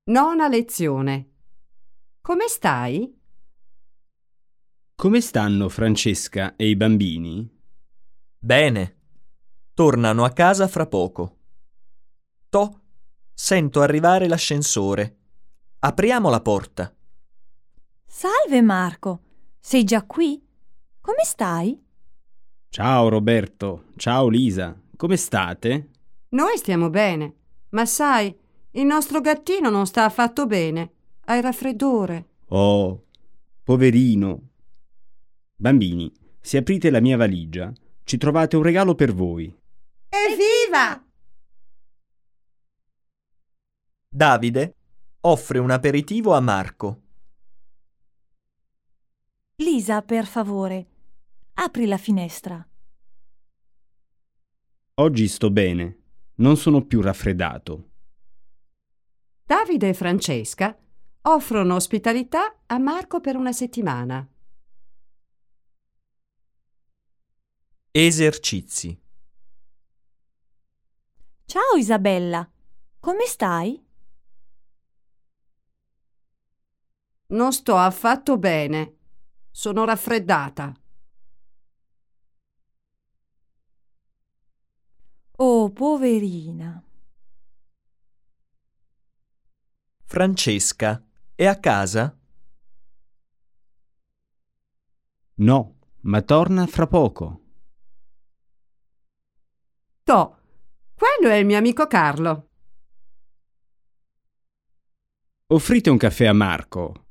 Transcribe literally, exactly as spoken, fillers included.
Nona lezione. Come stai? Come stanno Francesca e i bambini? Bene. Tornano a casa fra poco. Toh, sento arrivare l'ascensore. Apriamo la porta. Salve Marco, sei già qui? Come stai? Ciao Roberto, ciao Lisa, come state? Noi stiamo bene, ma sai, il nostro gattino non sta affatto bene. Ha il raffreddore. Oh, poverino. Bambini, se aprite la mia valigia, ci trovate un regalo per voi. Evviva! Davide offre un aperitivo a Marco. Lisa, per favore, apri la finestra. Oggi sto bene, non sono più raffreddato. Davide e Francesca offrono ospitalità a Marco per una settimana. Esercizi. Ciao Isabella, come stai? Non sto affatto bene. Sono raffreddata. Oh, poverina. Francesca è a casa? No, ma torna fra poco. Toh, quello è il mio amico Carlo. Offrite un caffè a Marco.